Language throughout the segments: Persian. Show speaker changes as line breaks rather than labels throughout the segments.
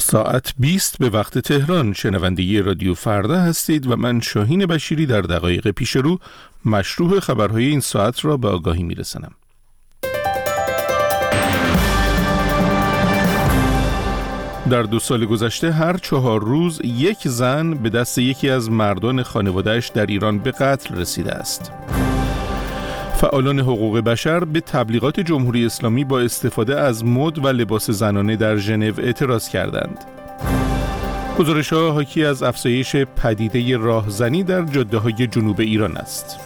ساعت 20 به وقت تهران. شنونده رادیو فردا هستید و من شاهین بشیری در دقایق پیش رو مشروح خبرهای این ساعت را به آگاهی میرسانم. در 2 سال گذشته هر 4 روز یک زن به دست یکی از مردان خانواده‌اش در ایران به قتل رسیده است. فعالان حقوق بشر به تبلیغات جمهوری اسلامی با استفاده از مد و لباس زنانه در ژنو اعتراض کردند. گزارش‌ها حاکی از افزایش پدیده راهزنی در جاده‌های جنوب ایران است.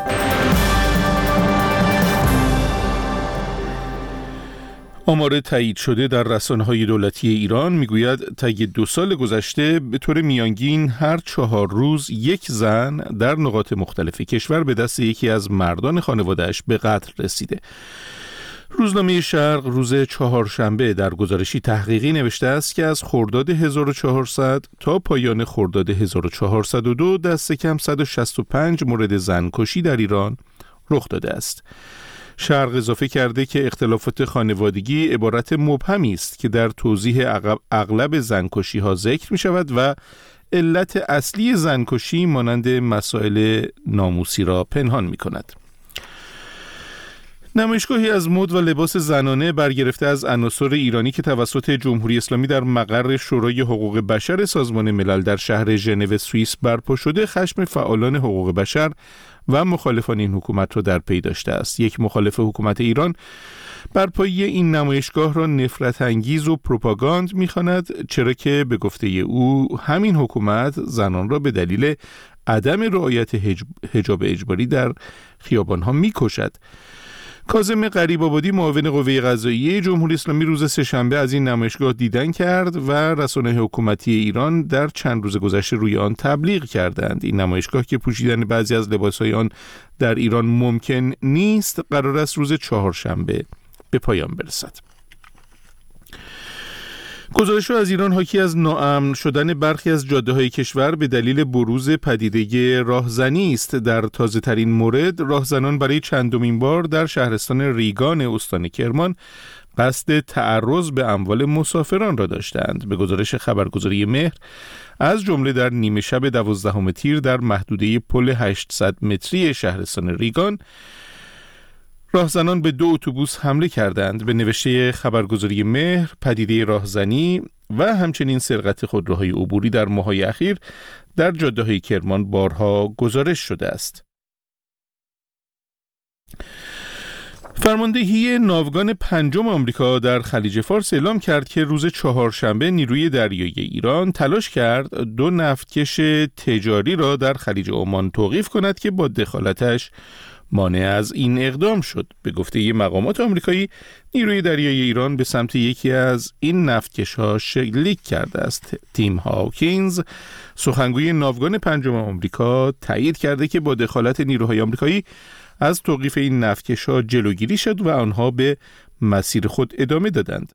آمار تایید شده در رسانه‌های دولتی ایران میگوید طی 2 سال گذشته به طور میانگین هر 4 روز یک زن در نقاط مختلف کشور به دست یکی از مردان خانواده‌اش به قتل رسیده. روزنامه شرق روز چهارشنبه در گزارشی تحقیقی نوشته است که از خرداد 1400 تا پایان خرداد 1402 دست کم 165 مورد زنکشی در ایران رخ داده است. شرق اضافه کرده که اختلافات خانوادگی عبارت مبهمی است که در توضیح اغلب زنکشی ها ذکر می شود و علت اصلی زنکشی مانند مسائل ناموسی را پنهان می کند. نمایشگاهی از مد و لباس زنانه برگرفته از عناصر ایرانی که توسط جمهوری اسلامی در مقر شورای حقوق بشر سازمان ملل در شهر ژنو سوئیس برپا شده خشم فعالان حقوق بشر و مخالفان این حکومت را در پی داشته است. یک مخالف حکومت ایران برپایی این نمایشگاه را نفرت انگیز و پروپاگاند می‌خواند، چرا که به گفته او همین حکومت زنان را به دلیل عدم رعایت حجاب اجباری در خیابان‌ها می‌کشد. کاظم غریب‌آبادی معاون قوه قضاییه جمهوری اسلامی روز سه‌شنبه از این نمایشگاه دیدن کرد و رسانه‌های حکومتی ایران در چند روز گذشته روی آن تبلیغ کردند. این نمایشگاه که پوشیدن بعضی از لباس‌های آن در ایران ممکن نیست، قرار است روز چهارشنبه به پایان برسد. گزارش‌ها از ایران حاکی از ناامن شدن برخی از جاده‌های کشور به دلیل بروز پدیده راهزنی است. در تازه‌ترین مورد راهزنان برای چندمین بار در شهرستان ریگان استان کرمان قصد تعرض به اموال مسافران را داشتند. به گزارش خبرگزاری مهر، از جمله در نیمه شب 12 تیر در محدوده پل 800 متری شهرستان ریگان راهزنان به 2 اتوبوس حمله کردند. به نوشته خبرگزاری مهر، پدیده راهزنی و همچنین سرقت خودروهای عبوری در ماه‌های اخیر در جاده‌های کرمان بارها گزارش شده است. فرماندهی ناوگان 5 آمریکا در خلیج فارس اعلام کرد که روز چهارشنبه نیروی دریایی ایران تلاش کرد 2 نفتکش تجاری را در خلیج عمان توقیف کند که با دخالتش مانع از این اقدام شد. به گفته مقامات آمریکایی، نیروی دریایی ایران به سمت یکی از این نفتکش‌ها شلیک کرده است. تیم هاوکینز، سخنگوی ناوگان 5 آمریکا، تایید کرده که با دخالت نیروهای آمریکایی از توقیف این نفتکش‌ها جلوگیری شد و آنها به مسیر خود ادامه دادند.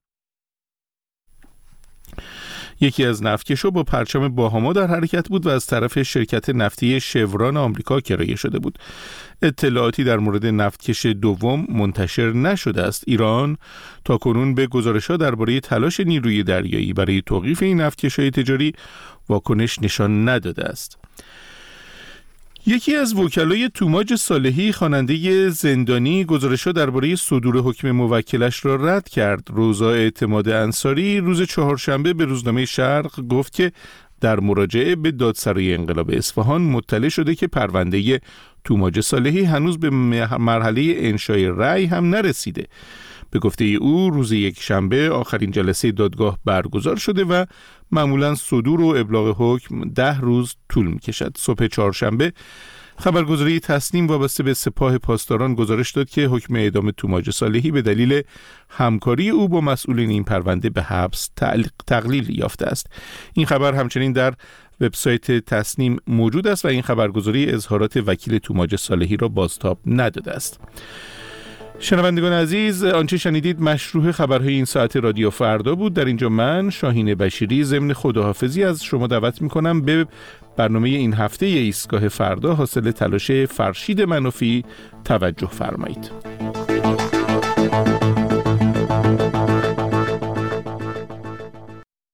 یکی از نفتکش‌ها با پرچم باهاما در حرکت بود و از طرف شرکت نفتی شوران آمریکا کرایه شده بود. اطلاعاتی در مورد نفتکش دوم منتشر نشده است. ایران تاکنون به گزارش‌ها درباره تلاش نیروی دریایی برای توقیف این نفتکش‌های تجاری واکنش نشان نداده است. یکی از وکلای توماج صالحی، خواننده زندانی، گزارش‌ها درباره صدور حکم موکلش را رد کرد. روزا اعتماد انصاری روز چهارشنبه به روزنامه شرق گفت که در مراجعه به دادسرای انقلاب اصفهان مطلع شده که پرونده توماج صالحی هنوز به مرحله انشای رأی هم نرسیده. به گفته او روز یکشنبه آخرین جلسه دادگاه برگزار شده و معمولاً صدور و ابلاغ حکم 10 روز طول می‌کشد. صبح چهارشنبه خبرگزاری تصنیم وابسته به سپاه پاسداران گزارش داد که حکم اعدام توماج صالحی به دلیل همکاری او با مسئولین این پرونده به حبس تقلیل یافته است. این خبر همچنین در وبسایت تصنیم موجود است و این خبرگزاری اظهارات وکیل توماج صالحی را بازتاب نداده است. شنوندگان عزیز، آنچه شنیدید مشروح خبرهای این ساعت رادیو فردا بود. در اینجا من شاهین بشیری ضمن خداحافظی از شما دعوت می‌کنم به برنامه این هفته ایستگاه فردا حاصل تلاش فرشید منافی توجه فرمایید.